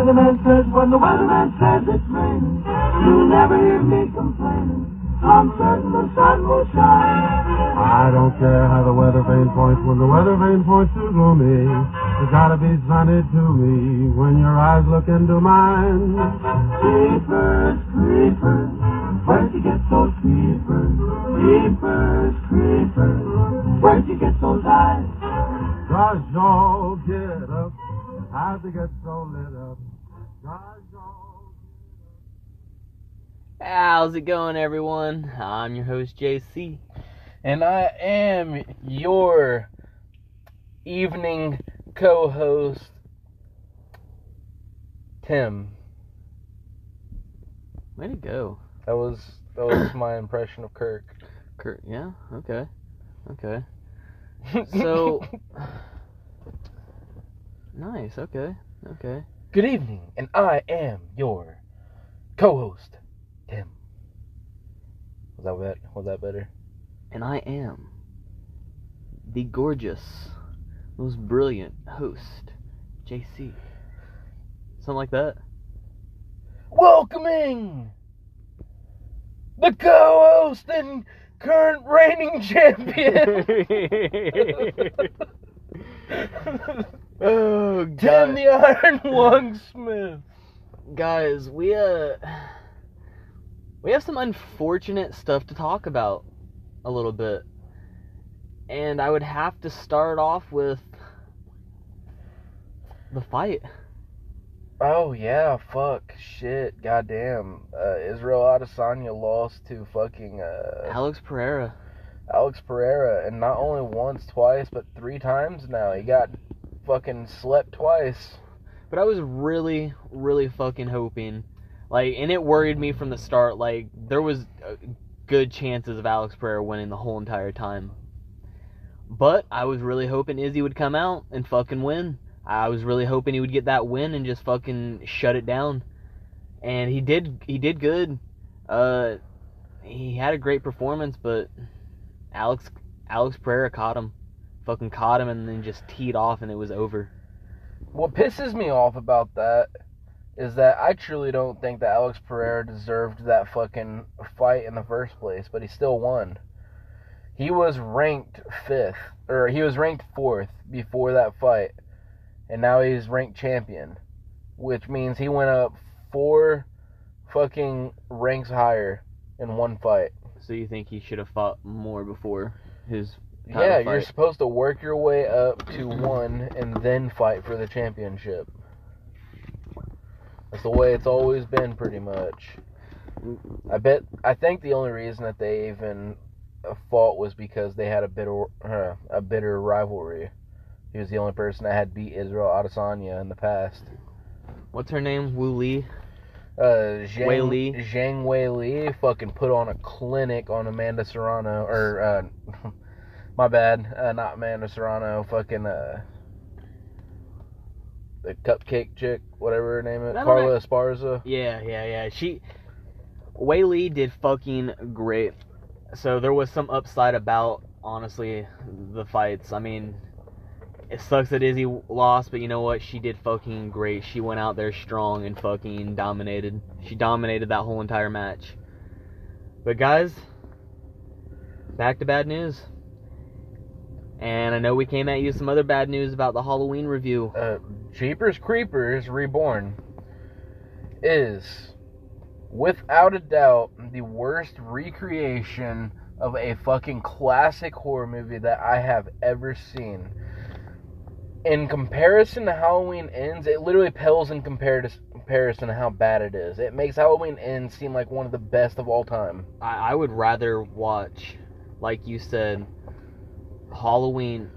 weatherman says, when the weatherman says it's raining, you'll never hear me complaining. I'm certain the sun will shine. I don't care how the weather vane points, when the weather vane points to gloomy. It's gotta be sunny to me when your eyes look into mine. Creepers, creepers, where'd you get those creepers? Creepers, creepers, where'd you get those eyes? Gosh, y'all get up, how'd they get so lit up? Gosh, y'all. How's it going, everyone? I'm your host, JC. And I am your evening co-host, Tim. Way to go. That was my impression of Kirk. Kirk, yeah? Okay. So, nice, okay. Good evening, and I am your co-host, Tim. Was that better? And I am the gorgeous, most brilliant host, JC. Something like that? Welcoming the co-host and current reigning champion, Oh, Tim the Iron Lung Smith. Guys, we have some unfortunate stuff to talk about a little bit. And I would have to start off with the fight. Oh yeah, fuck, shit, goddamn. Israel Adesanya lost to fucking Alex Pereira. And not only once, twice, but 3 times now. He got fucking slept twice. But I was really, really fucking hoping, and it worried me from the start, there was good chances of Alex Pereira winning the whole entire time. But I was really hoping Izzy would come out and fucking win. I was really hoping he would get that win and just fucking shut it down. And he did good. He had a great performance, but Alex Pereira caught him. Fucking caught him and then just teed off and it was over. What pisses me off about that is that I truly don't think that Alex Pereira deserved that fucking fight in the first place, but he still won. He was ranked 5th, or he was ranked 4th before that fight, and now he's ranked champion, which means he went up 4 fucking ranks higher in one fight. So you think he should have fought more before his title Yeah, fight? you're supposed to work your way up to 1 and then fight for the championship. That's the way it's always been, pretty much. I think the only reason that they even fought was because they had a bitter rivalry. He was the only person that had beat Israel Adesanya in the past. What's her name? Wu Li? Zhang Weili fucking put on a clinic on Amanda Serrano, or my bad, not Amanda Serrano, fucking the cupcake chick, whatever her name is, Carla Esparza. Yeah. Weili did fucking great. So there was some upside about, honestly, the fights. I mean, it sucks that Izzy lost, but you know what? She did fucking great. She went out there strong and fucking dominated. She dominated that whole entire match. But guys, back to bad news. And I know we came at you with some other bad news about the Halloween review. Jeepers Creepers Reborn is, without a doubt, the worst recreation of a fucking classic horror movie that I have ever seen. In comparison to Halloween Ends, it literally pales in comparison to how bad it is. It makes Halloween Ends seem like one of the best of all time. I would rather watch, like you said, Halloween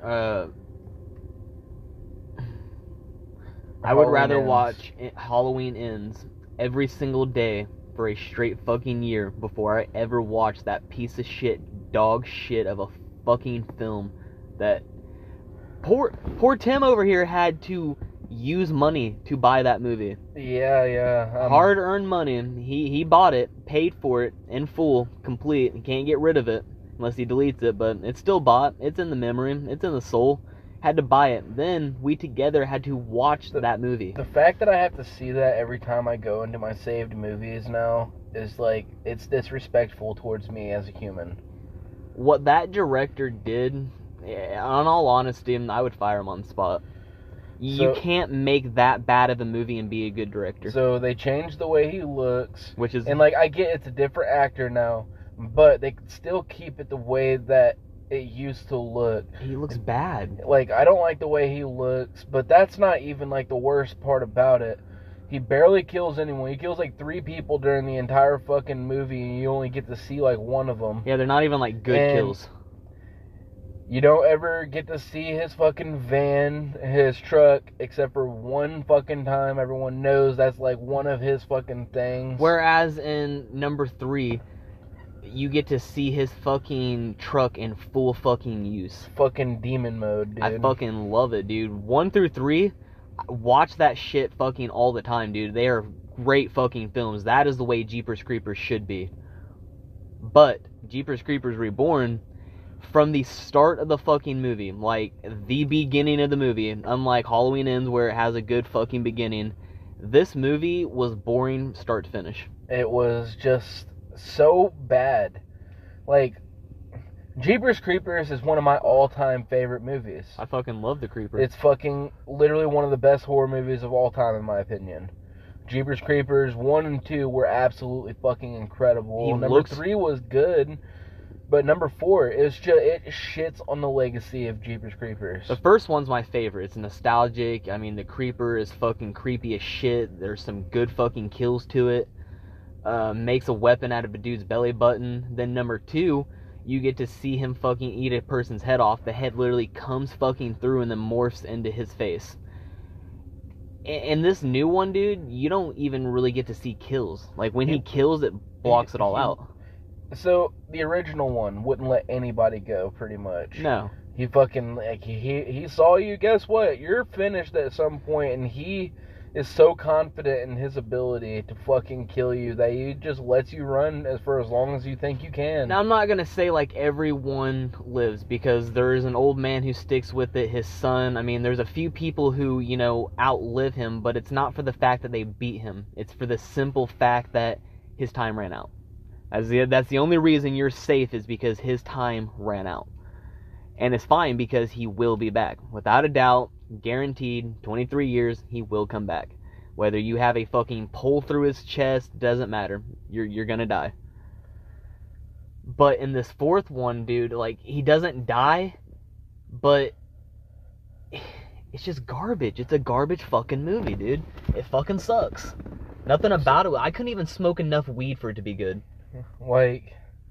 watch Halloween Ends every single day for a straight fucking year before I ever watch that piece of shit, dog shit of a fucking film that poor Tim over here had to use money to buy that movie. Yeah. Hard-earned money. He bought it, paid for it in full, complete. He can't get rid of it unless he deletes it, but it's still bought. It's in the memory. It's in the soul. had to buy it. Then we together had to watch that movie. The fact that I have to see that every time I go into my saved movies now is like, it's disrespectful towards me as a human. What that director did, on all honesty, I would fire him on the spot. You can't make that bad of a movie and be a good director. So they changed the way he looks. Which is... And, like, I get it's a different actor now, but they could still keep it the way that it used to look. He looks bad. Like, I don't like the way he looks, but that's not even, like, the worst part about it. He barely kills anyone. He kills, like, 3 people during the entire fucking movie, and you only get to see, like, one of them. Yeah, they're not even, like, good kills. You don't ever get to see his fucking van, his truck, except for one fucking time. Everyone knows that's, like, one of his fucking things. Whereas in number 3... you get to see his fucking truck in full fucking use. Fucking demon mode, dude. I fucking love it, dude. 1 through 3, watch that shit fucking all the time, dude. They are great fucking films. That is the way Jeepers Creepers should be. But Jeepers Creepers Reborn, from the start of the fucking movie, like the beginning of the movie, unlike Halloween Ends where it has a good fucking beginning, this movie was boring start to finish. It was just so bad. Like, Jeepers Creepers is one of my all-time favorite movies. I fucking love The Creeper. It's fucking literally one of the best horror movies of all time, in my opinion. Jeepers Creepers 1 and 2 were absolutely fucking incredible. Number 3 was good, but number 4 is just, it shits on the legacy of Jeepers Creepers. The first one's my favorite. It's nostalgic. I mean, the Creeper is fucking creepy as shit. There's some good fucking kills to it. Makes a weapon out of a dude's belly button. Then number 2, you get to see him fucking eat a person's head off. The head literally comes fucking through and then morphs into his face. In this new one, dude, you don't even really get to see kills. Like, when he kills, it blocks it all out. So, the original one wouldn't let anybody go, pretty much. No. He fucking, like, he saw you, guess what? You're finished at some point, and he is so confident in his ability to fucking kill you that he just lets you run for as long as you think you can. Now, I'm not gonna say, like, everyone lives, because there is an old man who sticks with it, his son. I mean, there's a few people who, you know, outlive him, but it's not for the fact that they beat him. It's for the simple fact that his time ran out. That's the only reason you're safe, is because his time ran out. And it's fine, because he will be back. Without a doubt, guaranteed, 23 years, he will come back. Whether you have a fucking pole through his chest, doesn't matter. You're gonna die. But in this 4th one, dude, like, he doesn't die, but it's just garbage. It's a garbage fucking movie, dude. It fucking sucks. Nothing about it. I couldn't even smoke enough weed for it to be good. Like,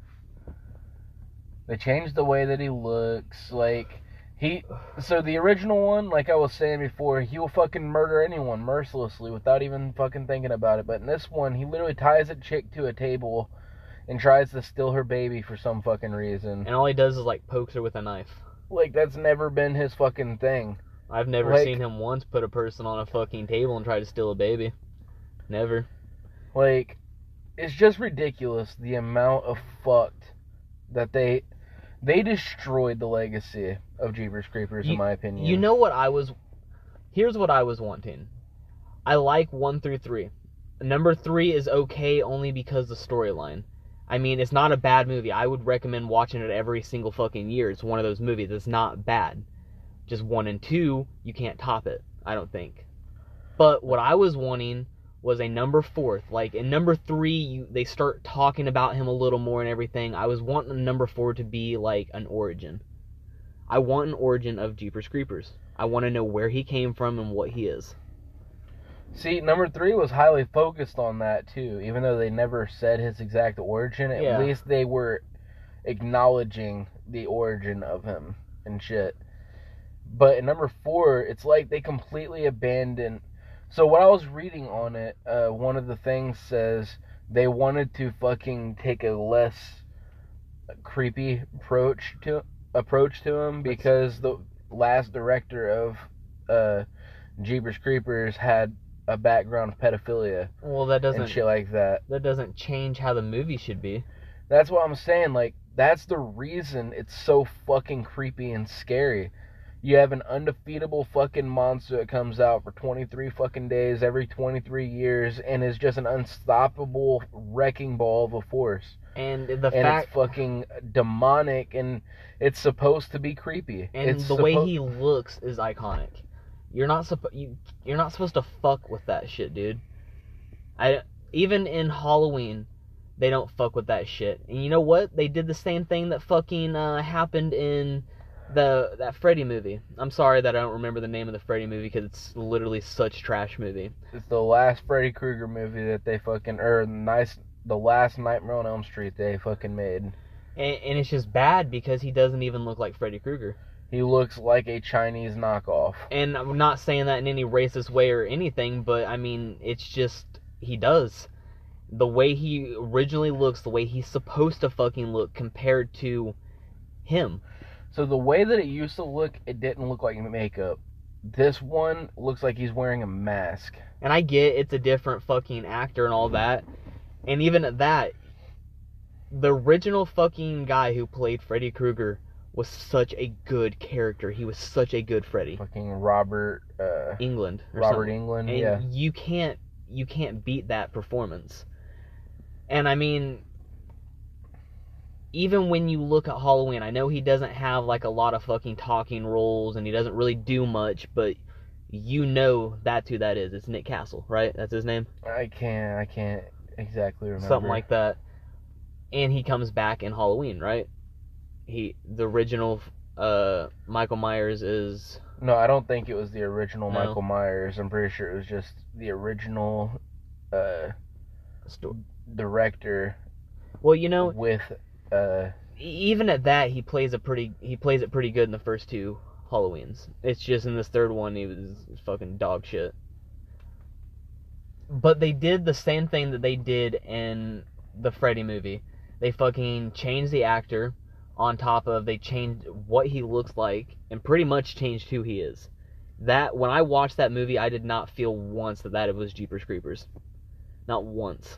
they changed the way that he looks. Like, so the original one, like I was saying before, he will fucking murder anyone mercilessly without even fucking thinking about it. But in this one, he literally ties a chick to a table and tries to steal her baby for some fucking reason. And all he does is, like, pokes her with a knife. Like, that's never been his fucking thing. I've never seen him once put a person on a fucking table and try to steal a baby. Never. Like, it's just ridiculous the amount of fucked that they destroyed the legacy of Jeepers Creepers, in my opinion. You know what here's what I was wanting. I like 1 through 3. Number 3 is okay only because the storyline. I mean, it's not a bad movie. I would recommend watching it every single fucking year. It's one of those movies that's not bad. Just 1 and 2, you can't top it, I don't think. But what I was wanting was a number 4th. Like, in number 3, they start talking about him a little more and everything. I was wanting number 4 to be, like, an origin. I want an origin of Jeepers Creepers. I want to know where he came from and what he is. See, number 3 was highly focused on that, too. Even though they never said his exact origin, at least they were acknowledging the origin of him and shit. But in number 4, it's like they completely abandoned... So what I was reading on it, one of the things says they wanted to fucking take a less creepy approach to him, because the last director of Jeepers Creepers had a background of pedophilia. Well, that doesn't... and shit like that. That doesn't change how the movie should be. That's what I'm saying. Like, that's the reason it's so fucking creepy and scary. You have an undefeatable fucking monster that comes out for 23 fucking days every 23 years and is just an unstoppable wrecking ball of a force. And It's fucking demonic, and it's supposed to be creepy. And the way he looks is iconic. You're not supposed to fuck with that shit, dude. Even in Halloween, they don't fuck with that shit. And you know what? They did the same thing that fucking happened in that Freddy movie. I'm sorry that I don't remember the name of the Freddy movie because it's literally such trash movie. It's the last Freddy Krueger movie that they fucking, the last Nightmare on Elm Street they fucking made. And it's just bad because he doesn't even look like Freddy Krueger. He looks like a Chinese knockoff. And I'm not saying that in any racist way or anything, but I mean, it's just, he does. The way he originally looks, the way he's supposed to fucking look compared to him. So the way that it used to look, it didn't look like makeup. This one looks like he's wearing a mask. And I get it's a different fucking actor and all that. And even at that, the original fucking guy who played Freddy Krueger was such a good character. He was such a good Freddy. Fucking Robert Englund. Robert Englund, and yeah. You can't beat that performance. And I mean, even when you look at Halloween, I know he doesn't have like a lot of fucking talking roles and he doesn't really do much, but you know that's who that is. It's Nick Castle, right? That's his name? I can't exactly remember. Something like that. And he comes back in Halloween, right? The original Michael Myers is... No, I don't think it was the original Michael Myers. I'm pretty sure it was just the original director. Well, you know, with even at that, he plays it pretty good in the first two Halloweens. It's just in this third one he was fucking dog shit. But they did the same thing that they did in the Freddy movie. They fucking changed the actor, on top of they changed what he looks like and pretty much changed who he is. That when I watched that movie, I did not feel once that it was Jeepers Creepers. Not once.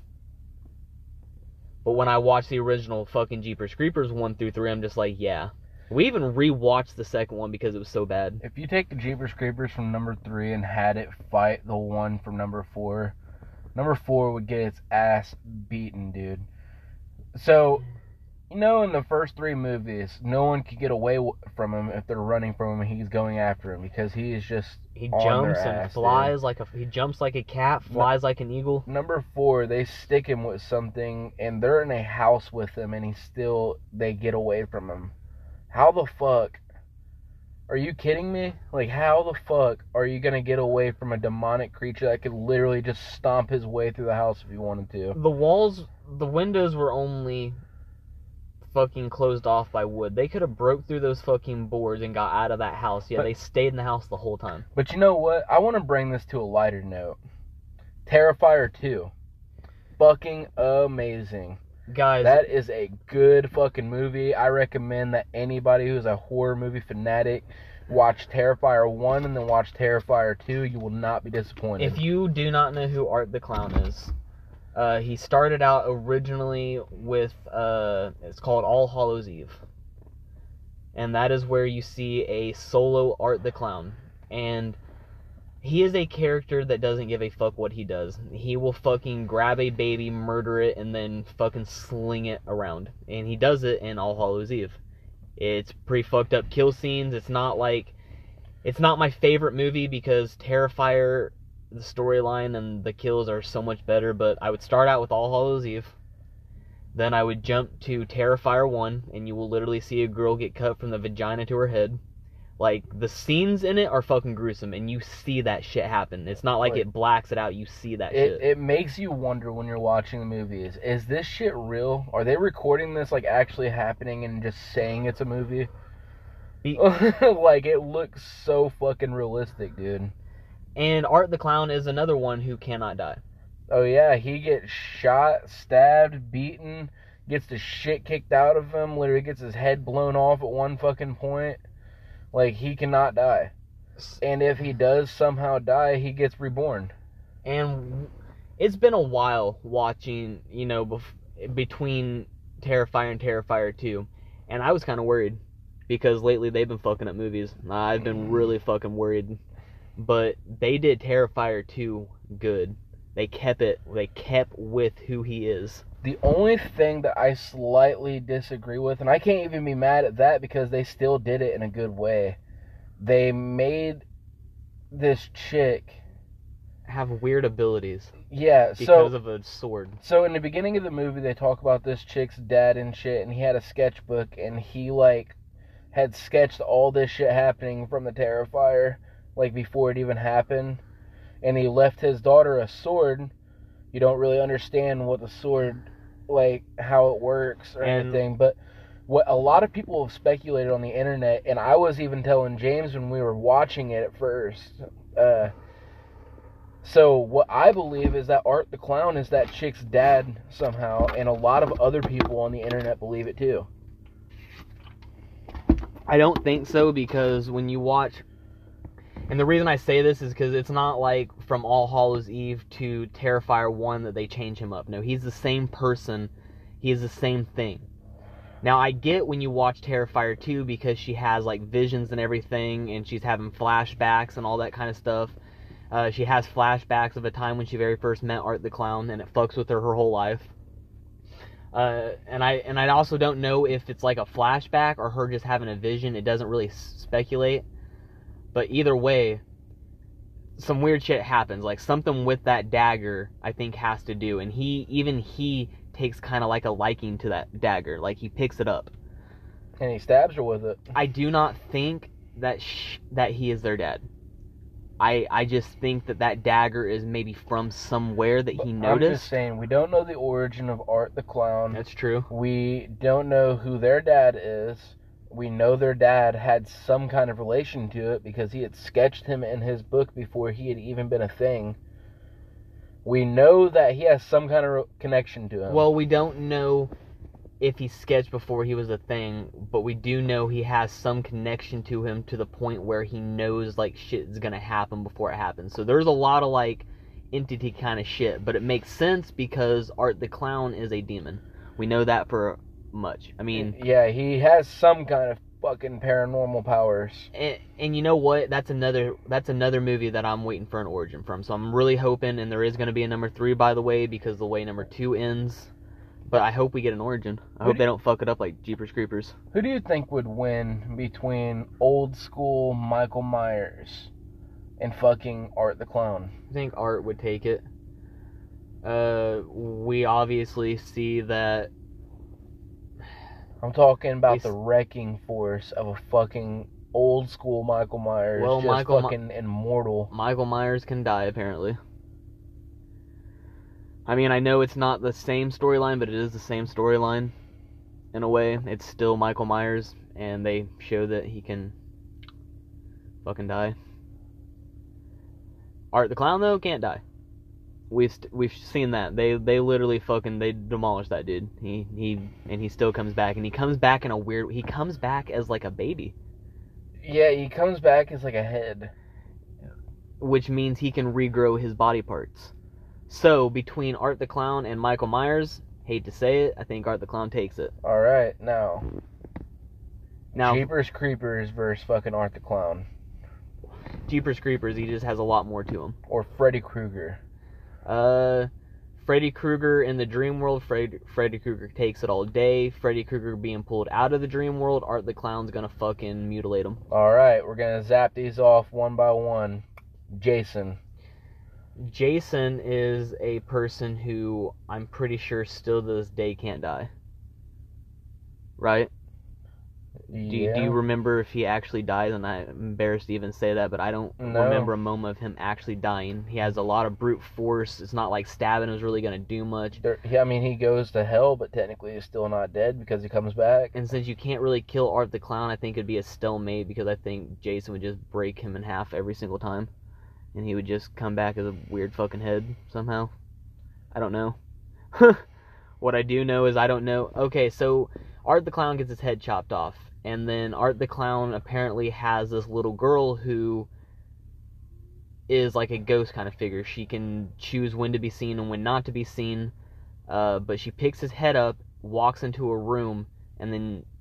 But when I watched the original fucking Jeepers Creepers 1 through 3, I'm just like, yeah. We even rewatched the second one because it was so bad. If you take the Jeepers Creepers from number 3 and had it fight the one from number 4, number 4 would get its ass beaten, dude. So, you know, in the first 3 movies, no one could get away from him if they're running from him and he's going after him because he is just he on jumps their and ass, flies dude. he jumps like a cat, flies like an eagle. Number 4, they stick him with something and they're in a house with him and they get away from him. How the fuck? Are you kidding me? Like, how the fuck are you gonna get away from a demonic creature that could literally just stomp his way through the house if he wanted to? The windows were only fucking closed off by wood. They could have broke through those fucking boards and got out of that house. Yeah, they stayed in the house the whole time. But you know what? I want to bring this to a lighter note. Terrifier 2. Fucking amazing. Guys, that is a good fucking movie. I recommend that anybody who's a horror movie fanatic watch Terrifier 1 and then watch Terrifier 2. You will not be disappointed. If you do not know who Art the Clown is, he started out originally with, it's called All Hallows Eve. And that is where you see a solo Art the Clown. And he is a character that doesn't give a fuck what he does. He will fucking grab a baby, murder it, and then fucking sling it around. And he does it in All Hallows Eve. It's pretty fucked up kill scenes. It's not my favorite movie because Terrifier, the storyline and the kills are so much better, but I would start out with All Hallows Eve. Then I would jump to Terrifier 1, and you will literally see a girl get cut from the vagina to her head. Like, the scenes in it are fucking gruesome, and you see that shit happen. It's not like it blacks it out, you see that shit. It makes you wonder when you're watching the movies, is this shit real? Are they recording this, like, actually happening and just saying it's a movie? Like, it looks so fucking realistic, dude. And Art the Clown is another one who cannot die. Oh yeah, he gets shot, stabbed, beaten, gets the shit kicked out of him, literally gets his head blown off at one fucking point. Like, he cannot die. And if he does somehow die, he gets reborn. And it's been a while watching, you know, between Terrifier and Terrifier 2. And I was kind of worried. because lately they've been fucking up movies. I've been really fucking worried. But they did Terrifier 2 good. They kept with who he is. The only thing that I slightly disagree with, and I can't even be mad at that because they still did it in a good way. They made this chick have weird abilities. Yeah, because of a sword. So in the beginning of the movie, they talk about this chick's dad and shit, and he had a sketchbook, and he, like, had sketched all this shit happening from the Terrifier, like, before it even happened. And he left his daughter a sword. You don't really understand what the sword, like, how it works or anything, but what a lot of people have speculated on the internet, and I was even telling James when we were watching it at first, so what I believe is that Art the Clown is that chick's dad somehow, and a lot of other people on the internet believe it too. I don't think so, because when you watch, and the reason I say this is because it's not like from All Hallows Eve to Terrifier 1 that they change him up. No, he's the same person. He is the same thing. Now, I get when you watch Terrifier 2 because she has, like, visions and everything, and she's having flashbacks and all that kind of stuff. She has flashbacks of a time when she very first met Art the Clown, and it fucks with her whole life. And I also don't know if it's like a flashback or her just having a vision. It doesn't really speculate. But either way, some weird shit happens. Like, something with that dagger, I think, has to do. And he takes kind of like a liking to that dagger. Like, he picks it up. And he stabs her with it. I do not think that he is their dad. I just think that dagger is maybe from somewhere that he noticed. I'm just saying, we don't know the origin of Art the Clown. That's true. We don't know who their dad is. We know their dad had some kind of relation to it because he had sketched him in his book before he had even been a thing. We know that he has some kind of connection to him. Well, we don't know if he sketched before he was a thing, but we do know he has some connection to him to the point where he knows, like, shit's gonna happen before it happens. So there's a lot of, like, entity kind of shit, but it makes sense because Art the Clown is a demon. We know that for much. I mean, yeah, he has some kind of fucking paranormal powers. And you know what? That's another movie that I'm waiting for an origin from. So I'm really hoping, and there is going to be a number 3, by the way, because the way number 2 ends. But I hope we get an origin. I hope they don't fuck it up like Jeepers Creepers. Who do you think would win between old school Michael Myers and fucking Art the Clown? I think Art would take it. We obviously see that. I'm talking about the wrecking force of a fucking old school Michael Myers. Well, just fucking immortal. Michael Myers can die, apparently. I mean, I know it's not the same storyline, but it is the same storyline. In a way, it's still Michael Myers, and they show that he can fucking die. Art the Clown, though, can't die. We've seen that. They literally they demolished that dude. He still comes back, and he comes back in a weird. He comes back as like a baby. Yeah, he comes back as like a head, which means he can regrow his body parts. So between Art the Clown and Michael Myers, hate to say it, I think Art the Clown takes it. All right, now Jeepers Creepers versus fucking Art the Clown. Jeepers Creepers, he just has a lot more to him. Or Freddy Krueger. Freddy Krueger in the dream world, Freddy Krueger takes it all day. Freddy Krueger being pulled out of the dream world, Art the Clown's gonna fucking mutilate him. Alright, we're gonna zap these off one by one. Jason. Jason is a person who I'm pretty sure still to this day can't die. Right? Yeah. Do you remember if he actually died? And I'm embarrassed to even say that, but I don't remember a moment of him actually dying. He has a lot of brute force. It's not like stabbing is really going to do much. I mean, he goes to hell, but technically he's still not dead because he comes back. And since you can't really kill Art the Clown, I think it'd be a stalemate because I think Jason would just break him in half every single time. And he would just come back as a weird fucking head somehow. I don't know. What I do know is I don't know. Okay, so Art the Clown gets his head chopped off. And then Art the Clown apparently has this little girl who is like a ghost kind of figure. She can choose when to be seen and when not to be seen. But she picks his head up, walks into a room, and then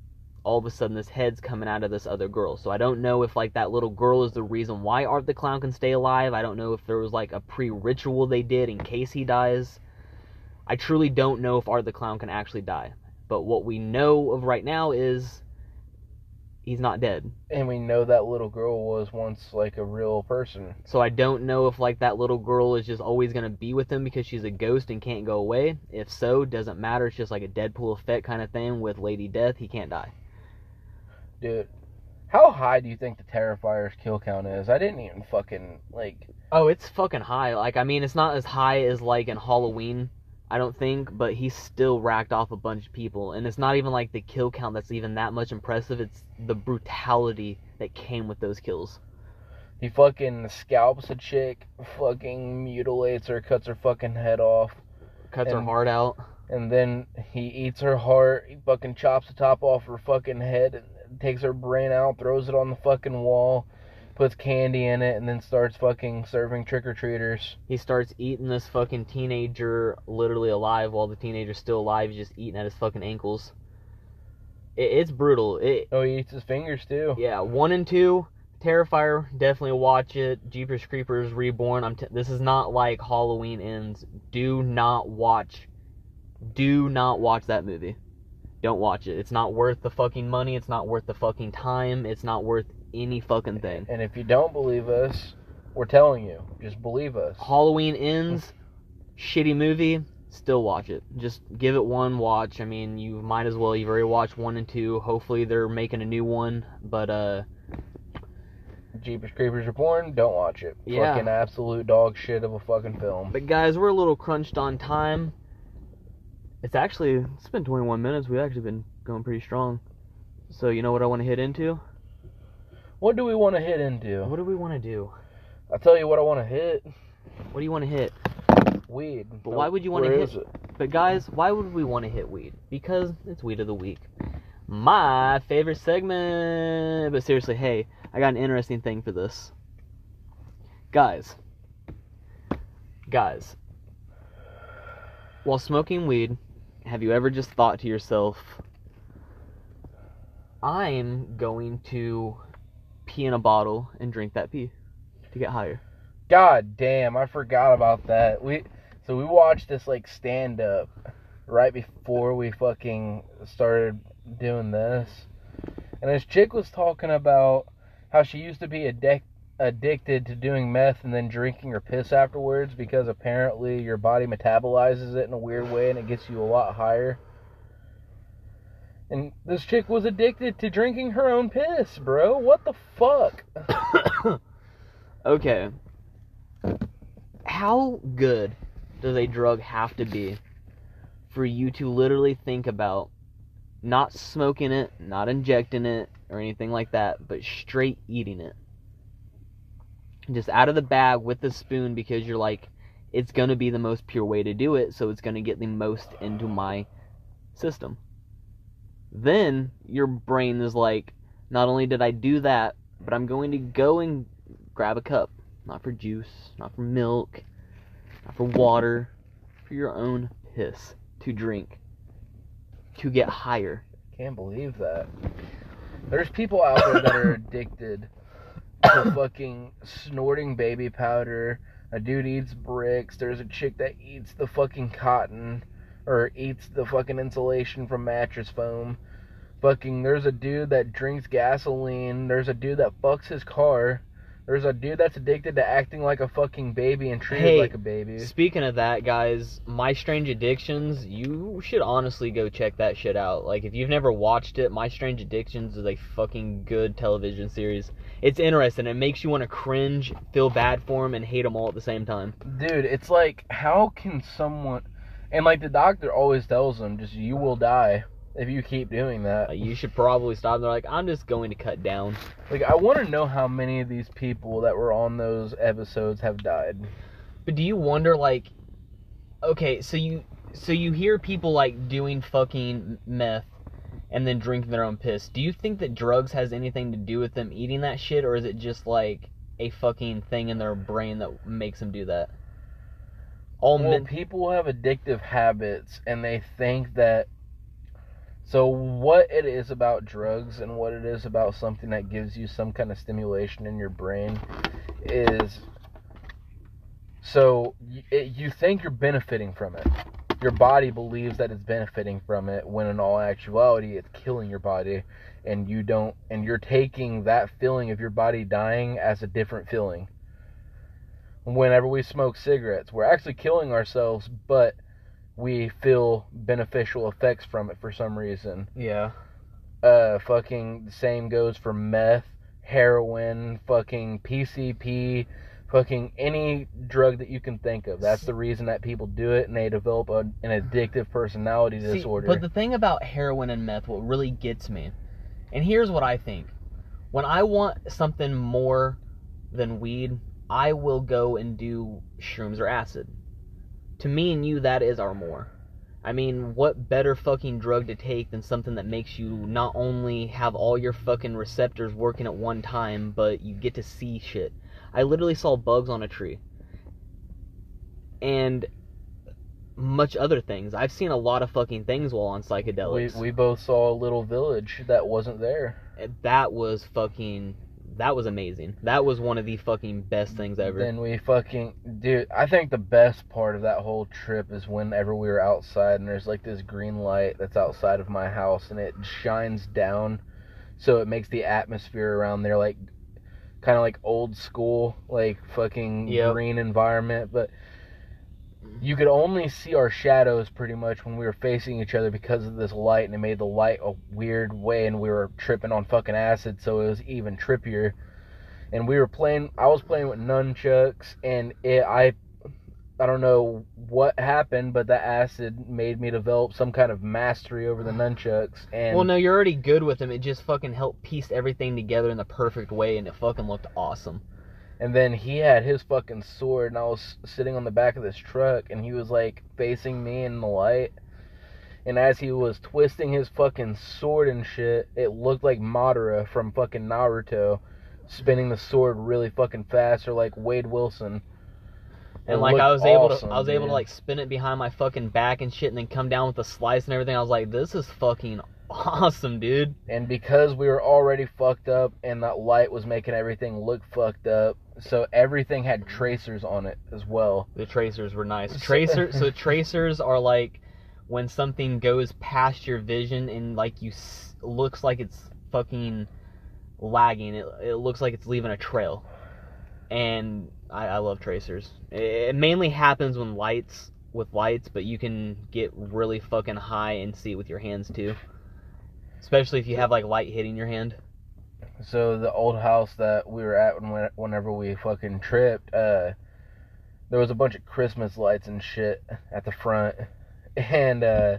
all of a sudden this head's coming out of this other girl. So I don't know if like that little girl is the reason why Art the Clown can stay alive. I don't know if there was like a pre-ritual they did in case he dies. I truly don't know if Art the Clown can actually die. But what we know of right now is he's not dead. And we know that little girl was once like a real person. So I don't know if like that little girl is just always going to be with him because she's a ghost and can't go away. If so, doesn't matter. It's just like a Deadpool effect kind of thing with Lady Death. He can't die. Dude, how high do you think the Terrifier's kill count is? I didn't even fucking, like... Oh, it's fucking high. Like, I mean, it's not as high as like in Halloween, I don't think, but he still racked off a bunch of people. And it's not even like the kill count that's even that much impressive. It's the brutality that came with those kills. He fucking scalps a chick, fucking mutilates her, cuts her fucking head off. Cuts her heart out. And then he eats her heart, he fucking chops the top off her fucking head, and takes her brain out, throws it on the fucking wall, puts candy in it, and then starts fucking serving trick-or-treaters. He starts eating this fucking teenager literally alive while the teenager's still alive. He's just eating at his fucking ankles. It's brutal. He eats his fingers too. Yeah, 1 and 2, Terrifier, definitely watch it. Jeepers Creepers Reborn. This is not like Halloween Ends. Do not watch that movie. Don't watch it. It's not worth the fucking money. It's not worth the fucking time. It's not worth any fucking thing. And if you don't believe us, we're telling you. Just believe us. Halloween Ends, shitty movie, still watch it. Just give it one watch. I mean, you might as well. You've already watched 1 and 2. Hopefully they're making a new one. But, Jeepers Creepers Reborn, don't watch it. Yeah. Fucking absolute dog shit of a fucking film. But guys, we're a little crunched on time. It's been 21 minutes. We've actually been going pretty strong. So you know what I want to hit into? What do we want to hit into? What do we want to do? I'll tell you what I want to hit. What do you want to hit? Weed. But why would you want to Where hit? is it? But guys, why would we want to hit weed? Because it's Weed of the Week. My favorite segment. But seriously, hey, I got an interesting thing for this. Guys. While smoking weed, have you ever just thought to yourself, I'm going to pee in a bottle and drink that pee to get higher? God damn, I forgot about that. We watched this like stand up right before we fucking started doing this. And this chick was talking about how she used to be addicted to doing meth and then drinking her piss afterwards because apparently your body metabolizes it in a weird way and it gets you a lot higher. And this chick was addicted to drinking her own piss, bro. What the fuck? Okay. How good does a drug have to be for you to literally think about not smoking it, not injecting it, or anything like that, but straight eating it? Just out of the bag with the spoon because you're like, it's going to be the most pure way to do it, so it's going to get the most into my system. Then your brain is like, not only did I do that, but I'm going to go and grab a cup. Not for juice, not for milk, not for water, for your own piss to drink, to get higher. Can't believe that. There's people out there that are addicted to fucking snorting baby powder. A dude eats bricks. There's a chick that eats the fucking cotton or eats the fucking insulation from mattress foam. Fucking, there's a dude that drinks gasoline. There's a dude that fucks his car. There's a dude that's addicted to acting like a fucking baby and treated like a baby. Speaking of that, guys, My Strange Addictions, you should honestly go check that shit out. Like, if you've never watched it, My Strange Addictions is a fucking good television series. It's interesting. It makes you want to cringe, feel bad for him, and hate them all at the same time. Dude, it's like, how can someone... And, like, the doctor always tells them, just, you will die if you keep doing that. You should probably stop. They're like, I'm just going to cut down. Like, I want to know how many of these people that were on those episodes have died. But do you wonder, like, okay, so you hear people, like, doing fucking meth and then drinking their own piss. Do you think that drugs has anything to do with them eating that shit, or is it just, like, a fucking thing in their brain that makes them do that? People have addictive habits, and they think that So what it is about drugs and what it is about something that gives you some kind of stimulation in your brain is, so you think you're benefiting from it. Your body believes that it's benefiting from it, when in all actuality it's killing your body, and you're taking that feeling of your body dying as a different feeling. Whenever we smoke cigarettes, we're actually killing ourselves, but we feel beneficial effects from it for some reason. Yeah. Fucking the same goes for meth, heroin, fucking PCP, fucking any drug that you can think of. That's the reason that people do it, and they develop an addictive personality disorder. But the thing about heroin and meth, what really gets me, and here's what I think. When I want something more than weed, I will go and do shrooms or acid. To me and you, that is our more. I mean, what better fucking drug to take than something that makes you not only have all your fucking receptors working at one time, but you get to see shit. I literally saw bugs on a tree. And much other things. I've seen a lot of fucking things while on psychedelics. We both saw a little village that wasn't there. That was amazing. That was one of the fucking best things ever. Then dude, I think the best part of that whole trip is whenever we were outside and there's like this green light that's outside of my house and it shines down, so it makes the atmosphere around there like kind of like old school, like fucking green environment, but you could only see our shadows pretty much when we were facing each other because of this light, and it made the light a weird way, and we were tripping on fucking acid, so it was even trippier. And I was playing with nunchucks, and I don't know what happened, but the acid made me develop some kind of mastery over the nunchucks. And well, no, you're already good with them. It just fucking helped piece everything together in the perfect way, and it fucking looked awesome. And then he had his fucking sword, and I was sitting on the back of this truck, and he was like facing me in the light. And as he was twisting his fucking sword and shit, it looked like Madara from fucking Naruto spinning the sword really fucking fast, or like Wade Wilson. And like I was able to like spin it behind my fucking back and shit, and then come down with the slice and everything. I was like, this is fucking awesome, dude. And because we were already fucked up, and that light was making everything look fucked up, so everything had tracers on it as well. The tracers were nice. So tracers are like when something goes past your vision and like looks like it's fucking lagging. It looks like it's leaving a trail. And I love tracers. It mainly happens with lights, but you can get really fucking high and see it with your hands too. Especially if you have like light hitting your hand. So the old house that we were at whenever we fucking tripped, there was a bunch of Christmas lights and shit at the front. And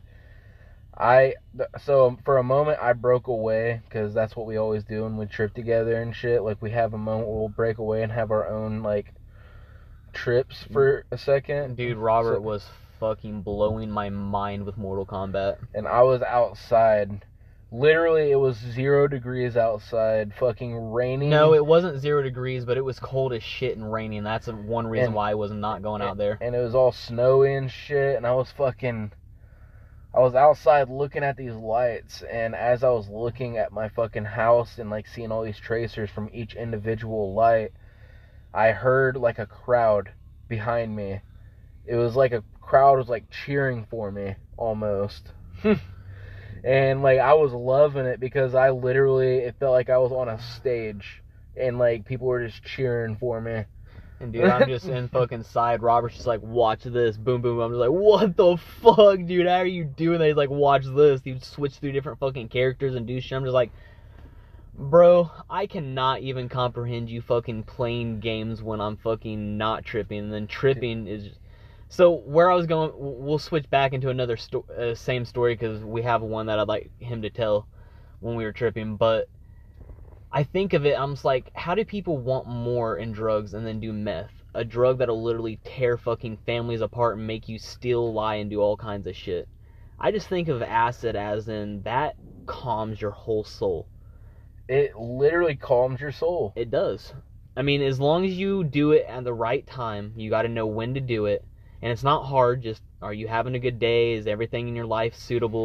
so for a moment I broke away, because that's what we always do when we trip together and shit. Like, we have a moment where we'll break away and have our own like trips for a second. Dude, Robert was fucking blowing my mind with Mortal Kombat. And I was outside. Literally, it was 0 degrees outside, fucking raining. No, it wasn't 0 degrees, but it was cold as shit and raining. That's one reason why I was not going out there. And it was all snowy and shit, and I was outside looking at these lights, and as I was looking at my fucking house and like seeing all these tracers from each individual light, I heard like a crowd behind me. It was like a crowd was like cheering for me almost. And like I was loving it, because it felt like I was on a stage and like people were just cheering for me. And dude, I'm just in fucking side. Robert's just like, watch this. Boom, boom. I'm just like, what the fuck, dude? How are you doing that? He's like, watch this. He'd switch through different fucking characters and do shit. I'm just like, bro, I cannot even comprehend you fucking playing games when I'm fucking not tripping. And then tripping is just... So where I was going, we'll switch back into another same story, because we have one that I'd like him to tell when we were tripping. But I think of it, I'm just like, how do people want more in drugs and then do meth? A drug that'll literally tear fucking families apart and make you steal, lie, and do all kinds of shit. I just think of acid as in that calms your whole soul. It literally calms your soul. It does. I mean, as long as you do it at the right time, you got to know when to do it. And it's not hard. Just, are you having a good day? Is everything in your life suitable?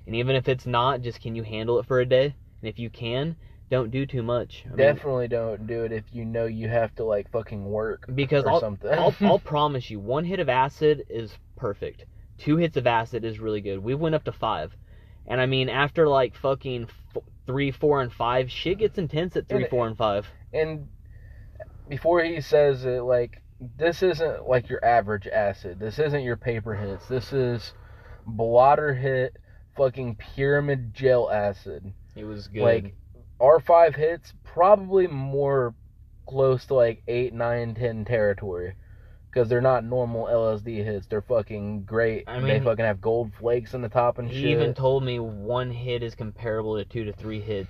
And even if it's not, just can you handle it for a day? And if you can, don't do too much. Definitely don't do it if you know you have to like fucking work because or I'll, something. I'll promise you, 1 hit of acid is perfect. 2 hits of acid is really good. We went up to 5. And I mean, after like fucking 3, 4, and 5, shit gets intense at 3, 4, and 5. And before he says it, like, this isn't like your average acid. This isn't your paper hits. This is blotter hit fucking pyramid gel acid. It was good. Like, our 5 hits, probably more close to like 8, 9, 10 territory. Because they're not normal LSD hits. They're fucking great. I mean, they fucking have gold flakes in the top and shit. He even told me 1 hit is comparable to 2 to 3 hits.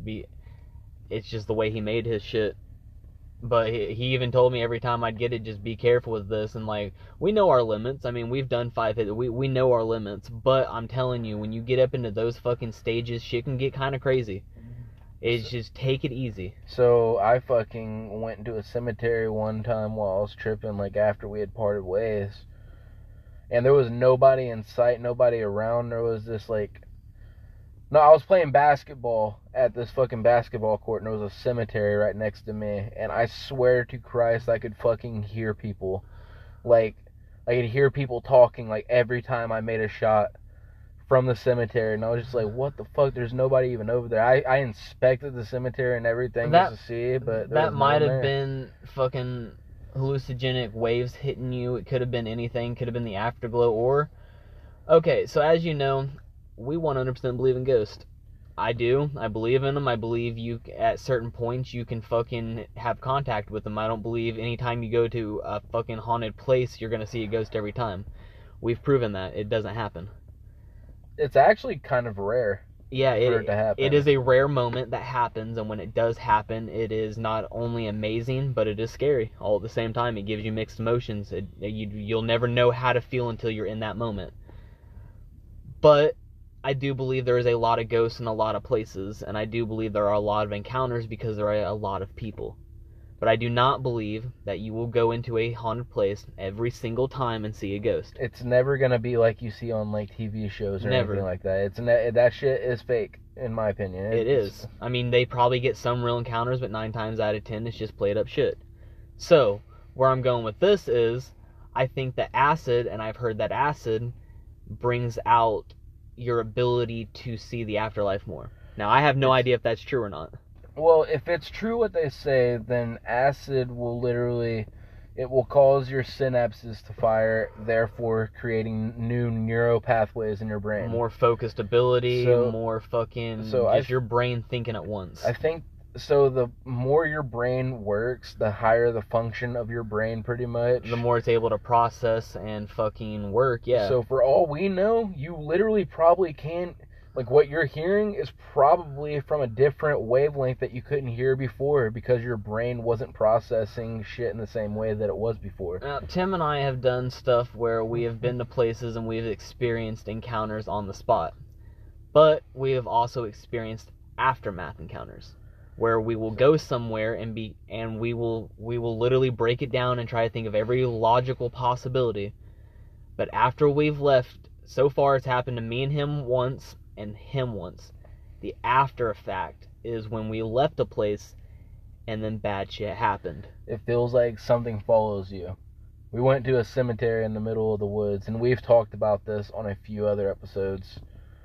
It's just the way he made his shit. But he even told me every time I'd get it, just be careful with this. And like, we know our limits. I mean, we've done 5 hits. We know our limits. But I'm telling you, when you get up into those fucking stages, shit can get kind of crazy. It's just take it easy. So I fucking went into a cemetery one time while I was tripping, like after we had parted ways. And there was nobody in sight, nobody around. There was this like... No, I was playing basketball at this fucking basketball court, and there was a cemetery right next to me. And I swear to Christ, I could fucking hear people. Like, I could hear people talking, like, every time I made a shot from the cemetery. And I was just like, what the fuck? There's nobody even over there. I inspected the cemetery and everything just to see, but that might have been fucking hallucinogenic waves hitting you. It could have been anything. Could have been the afterglow. Or, okay, so as you know, we 100% believe in ghosts. I do. I believe in them. I believe you, at certain points, you can fucking have contact with them. I don't believe anytime you go to a fucking haunted place, you're going to see a ghost every time. We've proven that. It doesn't happen. It's actually kind of rare. Yeah, for it to happen. It is a rare moment that happens, and when it does happen, it is not only amazing, but it is scary all at the same time. It gives you mixed emotions. You'll never know how to feel until you're in that moment. But I do believe there is a lot of ghosts in a lot of places, and I do believe there are a lot of encounters because there are a lot of people. But I do not believe that you will go into a haunted place every single time and see a ghost. It's never going to be like you see on like TV shows or anything like that. That shit is fake, in my opinion. It is. I mean, they probably get some real encounters, but 9 times out of 10, it's just played up shit. So, where I'm going with this is, I think that acid, and I've heard that acid brings out your ability to see the afterlife more. Now, I have no idea if that's true or not. Well, if it's true what they say, then acid will literally, it will cause your synapses to fire, therefore creating new neural pathways in your brain. More focused ability, more fucking, just your brain thinking at once. I think, so the more your brain works, the higher the function of your brain, pretty much. The more it's able to process and fucking work, yeah. So for all we know, you literally probably can't, like, what you're hearing is probably from a different wavelength that you couldn't hear before because your brain wasn't processing shit in the same way that it was before. Now, Tim and I have done stuff where we have been to places and we've experienced encounters on the spot. But we have also experienced aftermath encounters, where we will go somewhere and we will literally break it down and try to think of every logical possibility. But after we've left, so far it's happened to me and him once, and him once. The after effect is when we left a place and then bad shit happened. It feels like something follows you. We went to a cemetery in the middle of the woods, and we've talked about this on a few other episodes.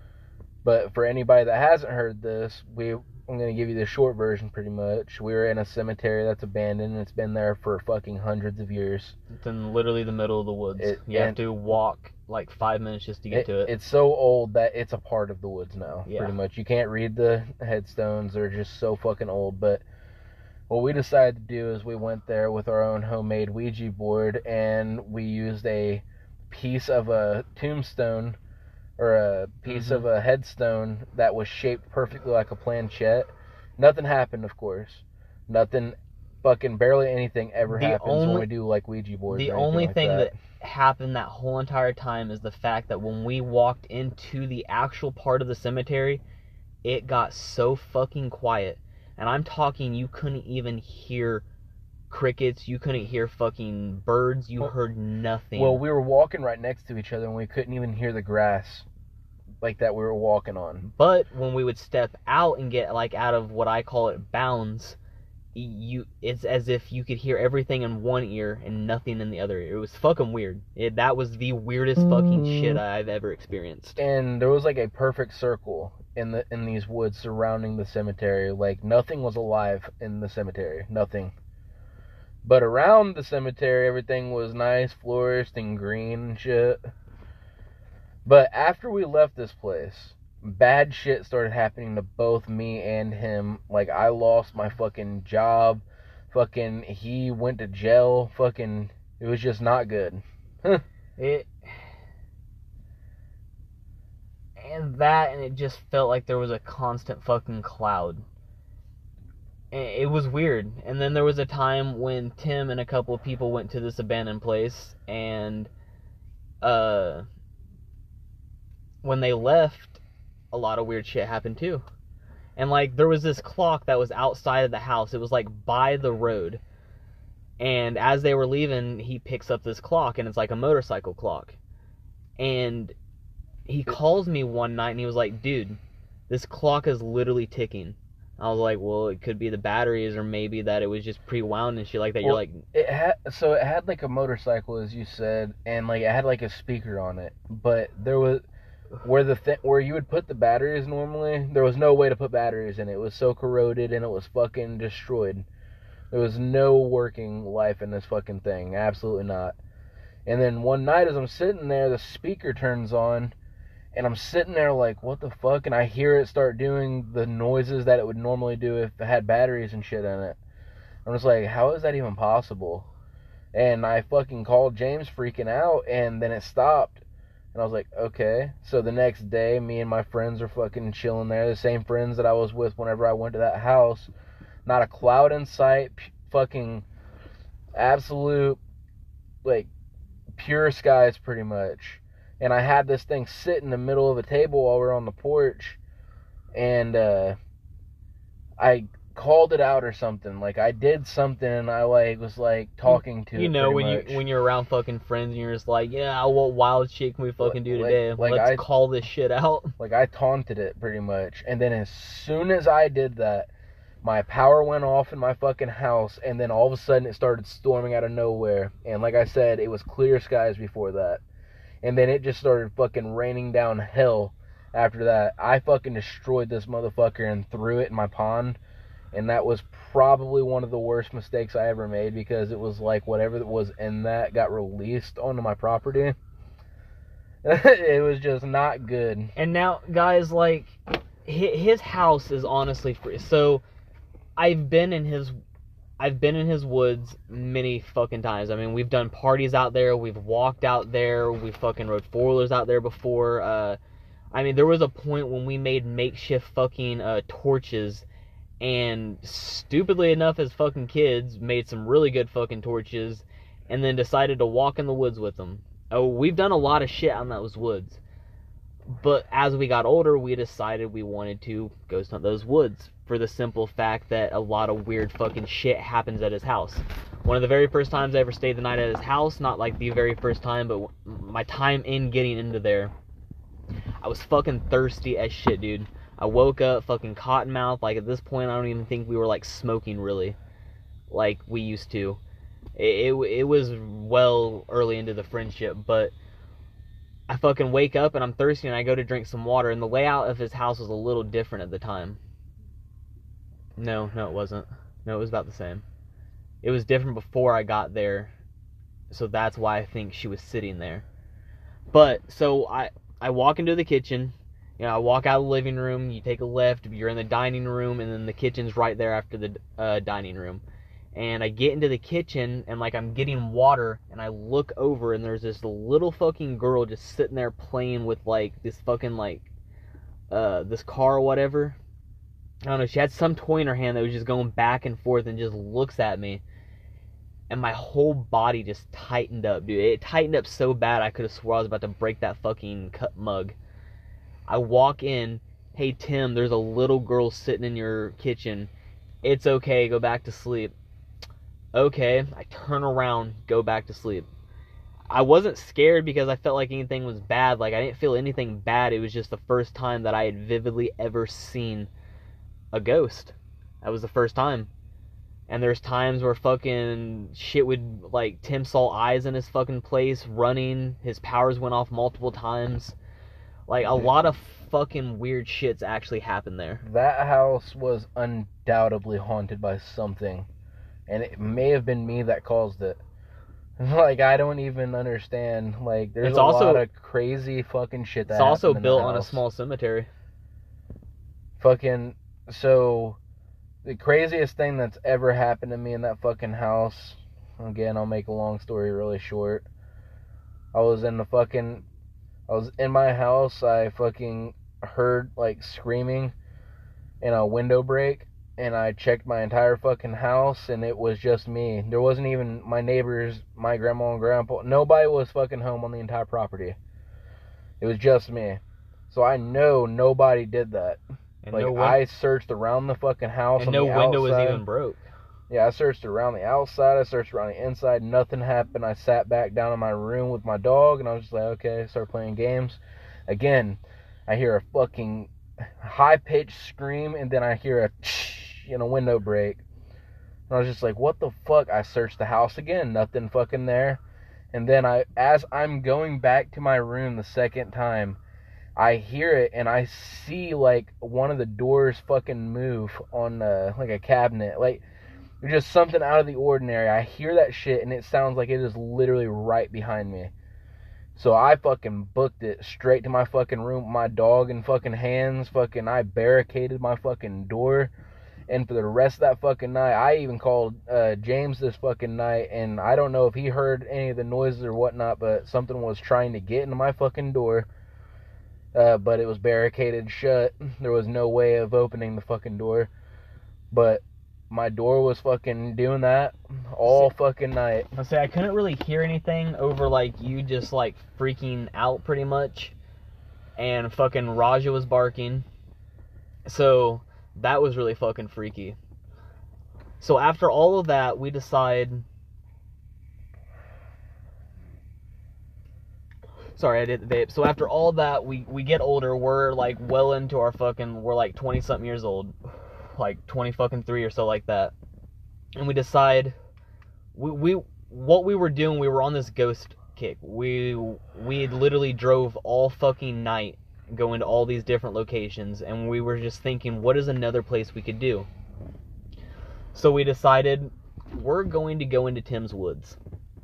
But for anybody that hasn't heard this, I'm going to give you the short version pretty much. We were in a cemetery that's abandoned, and it's been there for fucking hundreds of years. It's in literally the middle of the woods. You have to walk like 5 minutes just to get to it. It's so old that it's a part of the woods now, yeah. Pretty much. You can't read the headstones. They're just so fucking old. But what we decided to do is we went there with our own homemade Ouija board, and we used a piece of a tombstone or a piece of a headstone that was shaped perfectly like a planchette. Nothing happened, of course. Nothing, fucking barely anything ever happens when we do like Ouija boards. The only thing that happened that whole entire time is the fact that when we walked into the actual part of the cemetery, it got so fucking quiet. And I'm talking, you couldn't even hear crickets, you couldn't hear fucking birds, you heard nothing. Well, we were walking right next to each other and we couldn't even hear the grass like that we were walking on. But when we would step out and get like out of what I call it bounds, it's as if you could hear everything in one ear and nothing in the other ear. It was fucking weird. That was the weirdest fucking shit I've ever experienced. And there was like a perfect circle in these woods surrounding the cemetery. Like nothing was alive in the cemetery. Nothing. But around the cemetery, everything was nice, flourished, and green and shit. But after we left this place, bad shit started happening to both me and him. Like, I lost my fucking job. Fucking, he went to jail. Fucking, it was just not good. And it just felt like there was a constant fucking cloud. It was weird. And then there was a time when Tim and a couple of people went to this abandoned place, and when they left, a lot of weird shit happened too. And like, there was this clock that was outside of the house. It was like by the road. And as they were leaving, he picks up this clock, and it's like a motorcycle clock. And he calls me one night and he was like, dude, this clock is literally ticking. I was like, well, it could be the batteries, or maybe that it was just pre-wound and shit like that. Well, you're like, it had like a motorcycle, as you said, and like it had like a speaker on it, but there was where you would put the batteries normally, there was no way to put batteries in it. It was so corroded and it was fucking destroyed. There was no working life in this fucking thing. Absolutely not. And then one night as I'm sitting there, the speaker turns on, and I'm sitting there like, what the fuck? And I hear it start doing the noises that it would normally do if it had batteries and shit in it. I'm just like, how is that even possible? And I fucking called James freaking out, and then it stopped. And I was like, okay. So the next day, me and my friends are fucking chilling there. The same friends that I was with whenever I went to that house. Not a cloud in sight. Fucking absolute, like, pure skies pretty much. And I had this thing sit in the middle of a table while we were on the porch. And I called it out or something. Like, I did something, and I like was like talking to it. You know, pretty much. when you're around fucking friends and you're just like, yeah, what wild shit can we fucking do today? Let's call this shit out. Like, I taunted it pretty much. And then as soon as I did that, my power went off in my fucking house, and then all of a sudden it started storming out of nowhere. And like I said, it was clear skies before that. And then it just started fucking raining down hell after that. I fucking destroyed this motherfucker and threw it in my pond. And that was probably one of the worst mistakes I ever made, because it was like whatever that was in that got released onto my property. It was just not good. And now, guys, like, his house is honestly free. So, I've been in his woods many fucking times. I mean, we've done parties out there. We've walked out there. We fucking rode four-wheelers out there before. I mean, there was a point when we made makeshift fucking torches. And stupidly enough, as fucking kids, made some really good fucking torches, and then decided to walk in the woods with them. Oh, we've done a lot of shit out in those woods. But as we got older, we decided we wanted to ghost hunt those woods, for the simple fact that a lot of weird fucking shit happens at his house. One of the very first times I ever stayed the night at his house, not like the very first time, but my time in getting into there, I was fucking thirsty as shit, dude. I woke up fucking cottonmouth. Like, at this point, I don't even think we were like smoking really like we used to. It was well early into the friendship, but I fucking wake up and I'm thirsty and I go to drink some water, and the layout of his house was a little different at the time. No, it wasn't. No, it was about the same. It was different before I got there, so that's why I think she was sitting there. But, so I walk into the kitchen. You know, I walk out of the living room, you take a left, you're in the dining room, and then the kitchen's right there after the dining room. And I get into the kitchen, and like I'm getting water, and I look over, and there's this little fucking girl just sitting there playing with like this fucking like this car or whatever. I don't know, she had some toy in her hand that was just going back and forth and just looks at me. And my whole body just tightened up, dude. It tightened up so bad I could have swore I was about to break that fucking cup mug. I walk in, hey Tim, there's a little girl sitting in your kitchen. It's okay, go back to sleep. Okay, I turn around, go back to sleep. I wasn't scared because I felt like anything was bad. Like, I didn't feel anything bad. It was just the first time that I had vividly ever seen a ghost. That was the first time. And there's times where fucking shit would, like, Tim saw eyes in his fucking place running. His powers went off multiple times. Like, a lot of fucking weird shits actually happened there. That house was undoubtedly haunted by something. And it may have been me that caused it. Like, I don't even understand. Like, there's lot of crazy fucking shit that happened. It's also built on a small cemetery. Fucking, so, the craziest thing that's ever happened to me in that fucking house, again, I'll make a long story really short. I was in my house, I fucking heard, like, screaming and a window break. And I checked my entire fucking house, and it was just me. There wasn't even my neighbors, my grandma and grandpa. Nobody was fucking home on the entire property. It was just me. So I know nobody did that. And like, I searched around the fucking house. And no window was even broke. Yeah, I searched around the outside. I searched around the inside. Nothing happened. I sat back down in my room with my dog, and I was just like, okay, start playing games. Again, I hear a fucking high-pitched scream, and then I hear a window break. And I was just like, what the fuck? I searched the house again, nothing fucking there. And then as I'm going back to my room the second time, I hear it, and I see, like, one of the doors fucking move on, like, a cabinet. Like, just something out of the ordinary. I hear that shit, and it sounds like it is literally right behind me. So I fucking booked it straight to my fucking room with my dog in fucking hands. Fucking, I barricaded my fucking door. And for the rest of that fucking night, I even called James this fucking night, and I don't know if he heard any of the noises or whatnot, but something was trying to get into my fucking door. But it was barricaded shut. There was no way of opening the fucking door. But my door was fucking doing that all fucking night. I say I couldn't really hear anything over, like, you just, like, freaking out pretty much. And fucking Raja was barking. So that was really fucking freaky. So after all of that, we decide... Sorry, I did the vape. So after all that, we get older. We're, like, well into our fucking... We're, like, 20-something years old. Like, 20-fucking-3 or so like that. And we decide... What we were doing, we were on this ghost kick. We literally drove all fucking night, going to all these different locations, and we were just thinking, what is another place we could do? So we decided we're going to go into Tim's Woods.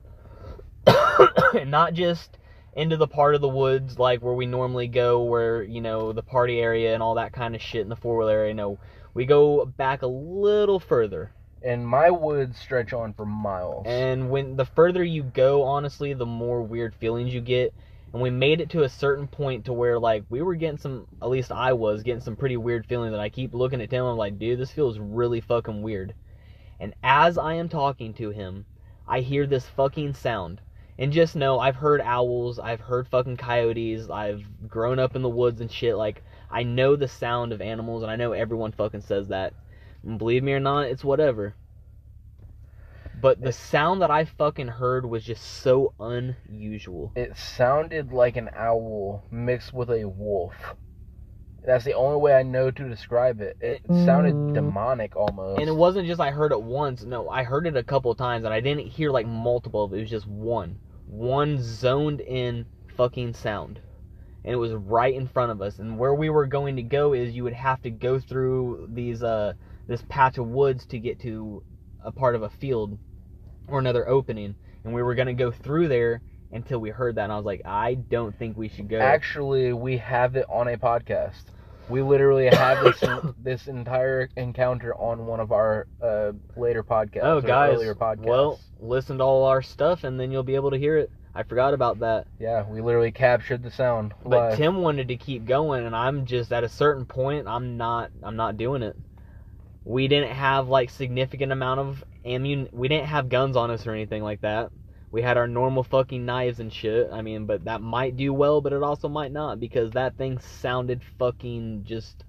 And not just into the part of the woods like where we normally go, where, you know, the party area and all that kind of shit in the four-wheel area. No, we go back a little further. And my woods stretch on for miles. And when the further you go, honestly, the more weird feelings you get. And we made it to a certain point to where, like, we were getting some, at least I was, getting some pretty weird feelings. And I keep looking at Tim, I'm like, dude, this feels really fucking weird. And as I am talking to him, I hear this fucking sound. And just know, I've heard owls, I've heard fucking coyotes, I've grown up in the woods and shit. Like, I know the sound of animals, and I know everyone fucking says that. And believe me or not, it's whatever. But the sound that I fucking heard was just so unusual. It sounded like an owl mixed with a wolf. That's the only way I know to describe it. It sounded demonic almost. And it wasn't just I heard it once. No, I heard it a couple of times, and I didn't hear like multiple of it. It was just one. One zoned in fucking sound. And it was right in front of us. And where we were going to go is you would have to go through these this patch of woods to get to a part of a field or another opening. And we were going to go through there until we heard that. And I was like, I don't think we should go. Actually, we have it on a podcast. We literally have this entire encounter on one of our later podcasts. Oh, guys, earlier podcasts. Well, listen to all our stuff and then you'll be able to hear it. I forgot about that. Yeah, we literally captured the sound. But Tim wanted to keep going, and I'm just, at a certain point, I'm not doing it. We didn't have, like, significant amount of we didn't have guns on us or anything like that. We had our normal fucking knives and shit. I mean, but that might do well, but it also might not, because that thing sounded fucking just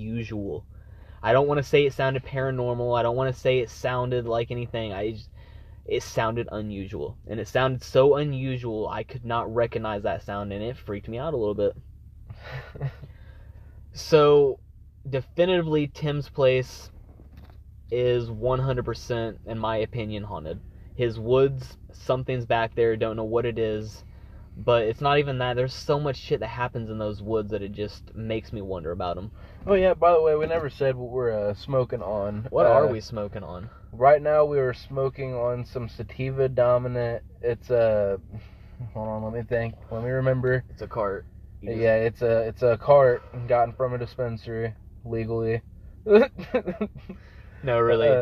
unusual. I don't want to say it sounded paranormal. I don't want to say it sounded like anything. it sounded unusual. And it sounded so unusual, I could not recognize that sound, and it freaked me out a little bit. So, definitively, Tim's place is 100%, in my opinion, haunted. His woods, something's back there, don't know what it is. But it's not even that. There's so much shit that happens in those woods that it just makes me wonder about them. Oh yeah, by the way, we never said what we're smoking on. What are we smoking on? Right now we are smoking on some Sativa Dominant. It's a... hold on, let me think. Let me remember. It's a cart. Yeah, it's a cart gotten from a dispensary legally. No, really.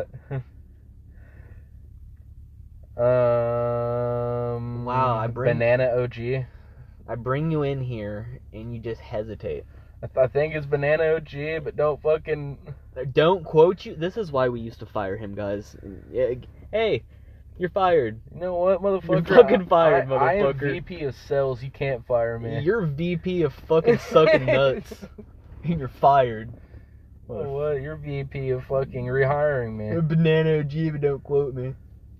Wow, Banana OG. I bring you in here and you just hesitate. I think it's Banana OG, but don't fucking... Don't quote you. This is why we used to fire him, guys. Hey, you're fired. You know what, motherfucker? You're fucking fired, motherfucker. I am VP of sales. You can't fire me. You're VP of fucking sucking nuts. And you're fired. Oh, what? You're VP of fucking rehiring me. Banana OG, but don't quote me.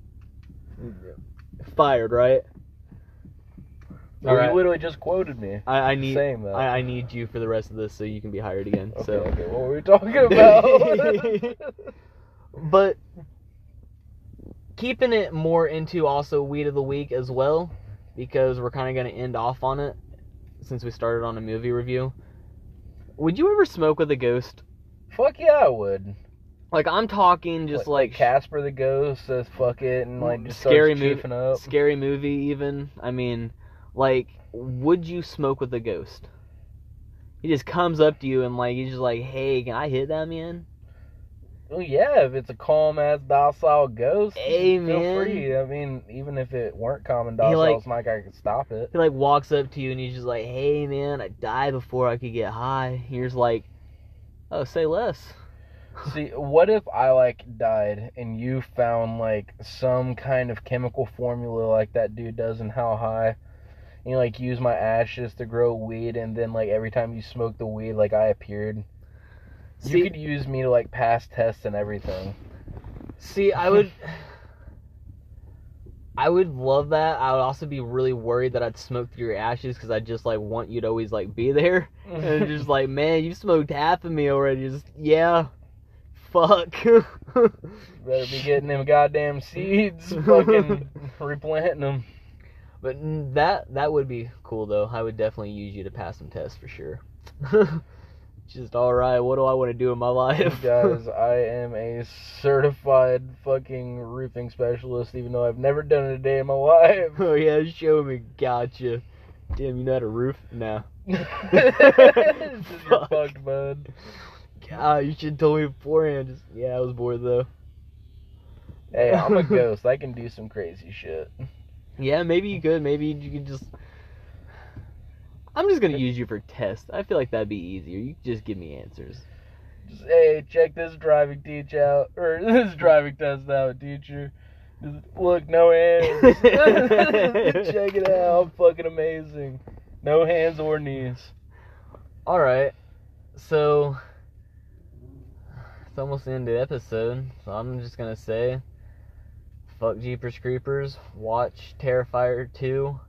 Fired, right? All right. You literally just quoted me. I need saying that. I need you for the rest of this so you can be hired again. Okay, what were we talking about? But keeping it more into also weed of the week as well, because we're kind of going to end off on it since we started on a movie review. Would you ever smoke with a ghost? Fuck yeah, I would. Like, I'm talking just like Casper the Ghost says fuck it and like just scary starts chiefing up. Scary movie even. I mean, like, would you smoke with a ghost? He just comes up to you and like he's just like, hey, can I hit that man? Well, yeah, if it's a calm ass docile ghost, hey, feel man. free. I mean, even if it weren't calm and docile, it's not like I could stop it. He like walks up to you and he's just like, hey man, I died before I could get high. You're just like, oh, say less. See, what if I like died and you found like some kind of chemical formula like that dude does in How High? And you like use my ashes to grow weed, and then like every time you smoke the weed, like I appeared. You could use me to like pass tests and everything. See, I would love that. I would also be really worried that I'd smoke through your ashes because I just like want you to always like be there. And just like, man, you smoked half of me already. Just, yeah. Fuck. Better be getting them goddamn seeds, fucking replanting them. But that would be cool though. I would definitely use you to pass some tests for sure. Just alright, what do I want to do in my life? Guys, I am a certified fucking roofing specialist, even though I've never done it a day in my life. Oh yeah, show me. Gotcha. Damn, you know how to roof? No. You're fucked, bud. God, you should have told me beforehand. Yeah, I was bored though. Hey, I'm a ghost. I can do some crazy shit. Yeah, maybe you could. Maybe you could just... I'm just going to use you for tests. I feel like that'd be easier. You could just give me answers. Just, hey, check this driving test out, teacher. Just, look, no hands. Check it out. I'm fucking amazing. No hands or knees. Alright. So... it's almost the end of the episode, so I'm just gonna say, fuck Jeepers Creepers, watch Terrifier 2,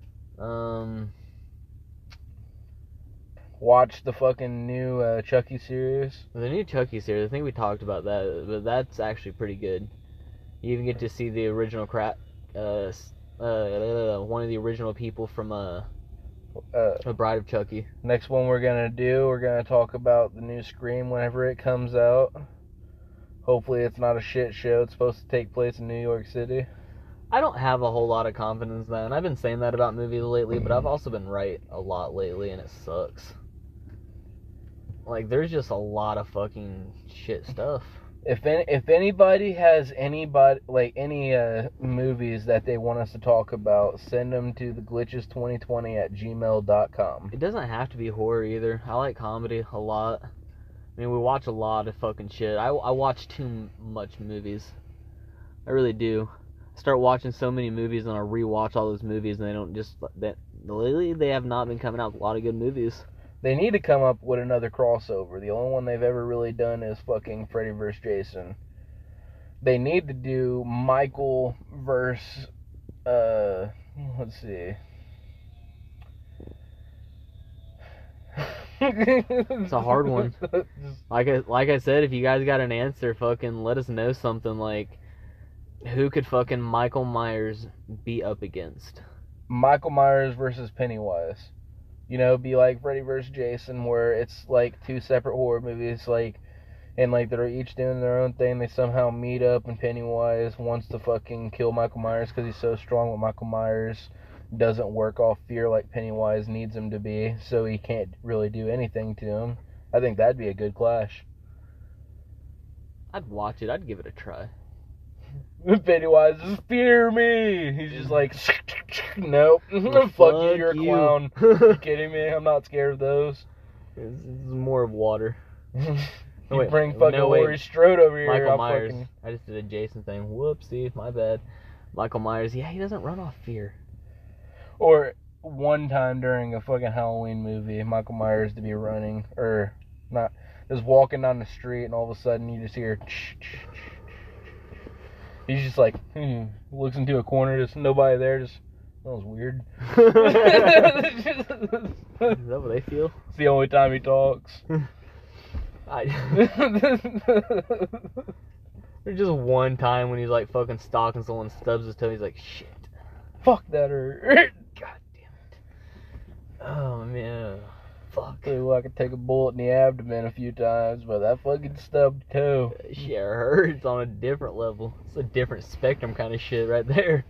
watch the fucking new Chucky series. The new Chucky series, I think we talked about that, but that's actually pretty good. You even get to see the original one of the original people from A Bride of Chucky. Next one we're gonna talk about the new Scream whenever it comes out. Hopefully it's not a shit show. It's supposed to take place in New York City. I don't have a whole lot of confidence in that, and I've been saying that about movies lately, but I've also been right a lot lately, and it sucks. Like, there's just a lot of fucking shit stuff. If anybody has any movies that they want us to talk about, send them to theglitches2020@gmail.com. It doesn't have to be horror either. I like comedy a lot. I mean, we watch a lot of fucking shit. I watch too much movies. I really do. I start watching so many movies and I rewatch all those movies, and they don't just... lately, they have not been coming out with a lot of good movies. They need to come up with another crossover. The only one they've ever really done is fucking Freddy vs. Jason. they need to do Michael versus, let's see. It's a hard one. Like I said, if you guys got an answer, fucking let us know something. Like, who could fucking Michael Myers be up against? Michael Myers versus Pennywise. You know, be like Freddy versus Jason, where it's like two separate horror movies, like, and like they're each doing their own thing. They somehow meet up, and Pennywise wants to fucking kill Michael Myers because he's so strong, but Michael Myers doesn't work off fear like Pennywise needs him to be, so he can't really do anything to him. I think that'd be a good clash. I'd watch it. I'd give it a try. Pennywise is fear me. He's just like, nope. Well, fuck you, you're a you. clown. You kidding me? I'm not scared of those. This is more of water. You wait, bring fucking no, wait. Laurie Strode over here. Michael I'll Myers. fucking... I just did a Jason thing. Whoopsie, my bad. Michael Myers. Yeah, he doesn't run off fear. Or one time during a fucking Halloween movie, Michael Myers to be running, or not, just walking down the street, and all of a sudden you just hear. He's just like, looks into a corner, there's nobody there, just, that was weird. Is that what they feel? It's the only time he talks. There's just one time when he's like fucking stalking someone, stubs his toe, he's like, shit. Fuck that hurt. God damn it. Oh man. Fuck. Tell you what, I could take a bullet in the abdomen a few times, but that fucking stubbed toe. Shit hurts on a different level. It's a different spectrum kind of shit right there.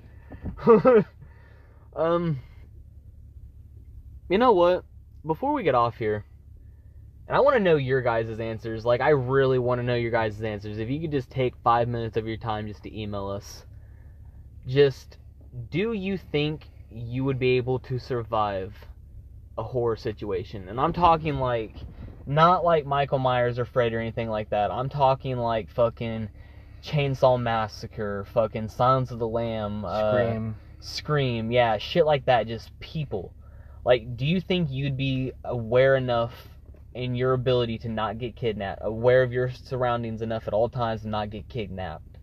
You know what? Before we get off here, and I want to know your guys' answers. Like, I really want to know your guys' answers. If you could just take 5 minutes of your time just to email us. Just, do you think you would be able to survive a horror situation? And I'm talking like, not like Michael Myers or Freddy or anything like that. I'm talking like fucking Chainsaw Massacre, fucking Silence of the Lamb, Scream, yeah, shit like that, just people. Like, do you think you'd be aware enough in your ability to not get kidnapped, aware of your surroundings enough at all times to not get kidnapped?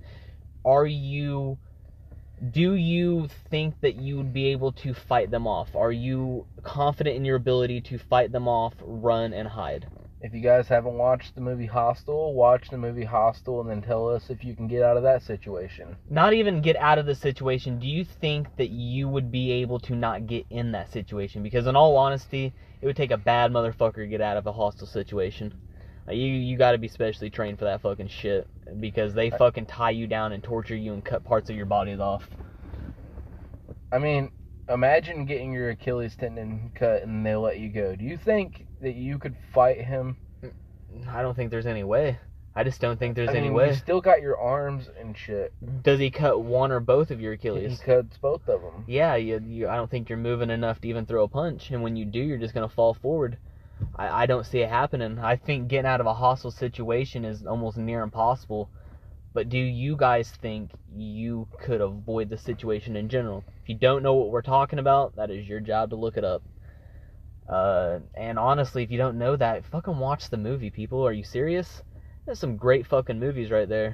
Do you think that you would be able to fight them off? Are you confident in your ability to fight them off, run, and hide? If you guys haven't watched the movie Hostel, watch the movie Hostel and then tell us if you can get out of that situation. Not even get out of the situation. Do you think that you would be able to not get in that situation? Because in all honesty, it would take a bad motherfucker to get out of a hostile situation. You got to be specially trained for that fucking shit, because they fucking tie you down and torture you and cut parts of your bodies off. I mean, imagine getting your Achilles tendon cut and they let you go. Do you think that you could fight him? I don't think there's any way. I just don't think there's any You way. still got your arms and shit. Does he cut one or both of your Achilles? He cuts both of them. Yeah, I don't think you're moving enough to even throw a punch, and when you do, you're just gonna fall forward. I don't see it happening. I think getting out of a hostile situation is almost near impossible. But do you guys think you could avoid the situation in general? If you don't know what we're talking about, that is your job to look it up. And honestly, if you don't know that, fucking watch the movie, people. Are you serious? There's some great fucking movies right there.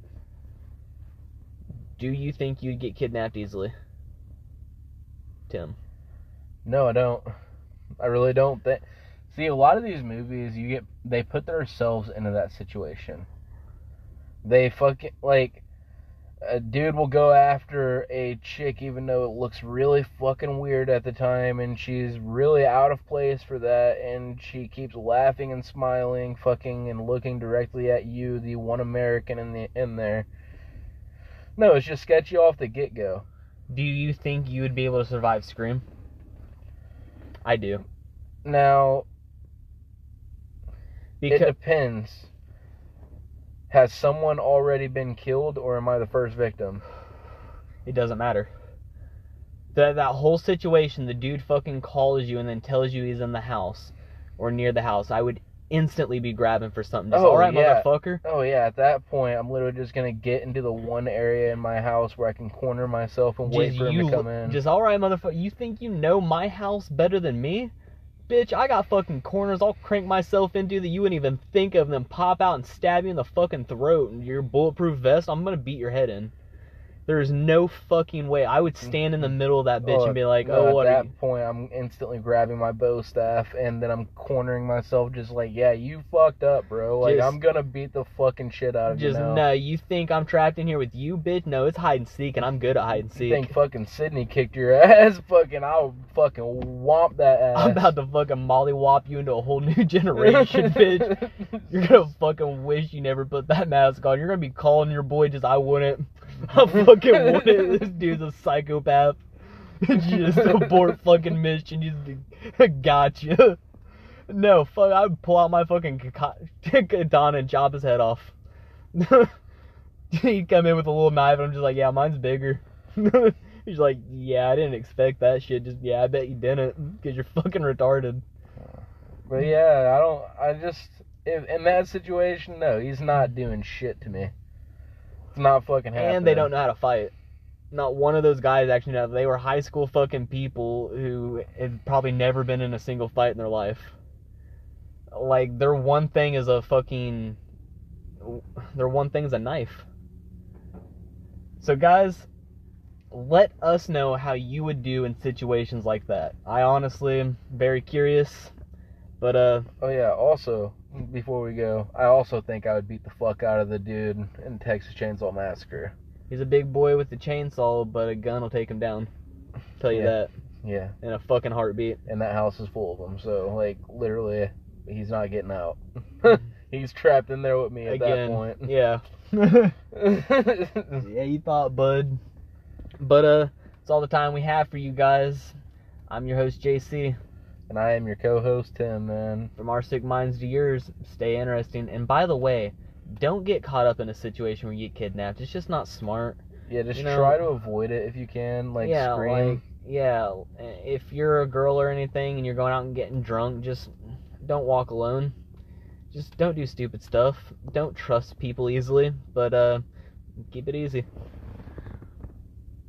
Do you think you'd get kidnapped easily? Tim? No, I don't. I really don't think. See, a lot of these movies, they put themselves into that situation. They fucking, like, a dude will go after a chick even though it looks really fucking weird at the time, and she's really out of place for that, and she keeps laughing and smiling, fucking, and looking directly at you, the one American in there. No, it's just sketchy off the get-go. Do you think you would be able to survive Scream? I do. Now, it depends. Has someone already been killed, or am I the first victim? It doesn't matter. That whole situation, the dude fucking calls you and then tells you he's in the house or near the house, I would instantly be grabbing for something. Just, all right, yeah. motherfucker. Oh, yeah, at that point, I'm literally just going to get into the one area in my house where I can corner myself and wait for him to come in. Just, all right, motherfucker, you think you know my house better than me? Bitch, I got fucking corners I'll crank myself into that you wouldn't even think of, and then pop out and stab you in the fucking throat. And your bulletproof vest, I'm gonna beat your head in. There's no fucking way. I would stand in the middle of that bitch and be like, no, oh, what at are that you? point, I'm instantly grabbing my bow staff, and then I'm cornering myself, just like, yeah, you fucked up, bro. Like, Just- I'm gonna beat the fucking shit out of you Just, now. no, you think I'm trapped in here with you, bitch? No, it's hide and seek, and I'm good at hide and You seek. think fucking Sydney kicked your ass? Fucking, I'll fucking whomp that ass. I'm about to fucking mollywop you into a whole new generation, bitch. You're gonna fucking wish you never put that mask on. You're gonna be calling your boy just, I wouldn't. I fucking wouldn't. This dude's a psychopath. Just abort fucking mission. Just gotcha. No, fuck. I'd pull out my fucking katana and chop his head off. He'd come in with a little knife, and I'm just like, yeah, mine's bigger. He's like, yeah, I didn't expect that shit. Just, yeah, I bet you didn't, because you're fucking retarded. But yeah, in that situation, no, he's not doing shit to me. It's not fucking happening. And they don't know how to fight. Not one of those guys actually know. They were high school fucking people who had probably never been in a single fight in their life. Like, their one thing is a knife. So guys, let us know how you would do in situations like that. I honestly am very curious. But Oh yeah, also, before we go, I also think I would beat the fuck out of the dude in Texas Chainsaw Massacre. he's a big boy with the chainsaw, but a gun will take him down. Tell you Yeah. that. Yeah, In a fucking heartbeat. and that house is full of them, so, like, literally, he's not getting out. He's trapped in there with me at that point. Yeah. Yeah, you thought, bud. But it's all the time we have for you guys. I'm your host, JC. And I am your co-host, Tim, man. From our sick minds to yours, stay interesting. And by the way, don't get caught up in a situation where you get kidnapped. It's just not smart. Yeah, just You know- try to avoid it if you can. Like, yeah, scream. like, yeah. If you're a girl or anything and you're going out and getting drunk, just don't walk alone. Just don't do stupid stuff. Don't trust people easily. But keep it easy.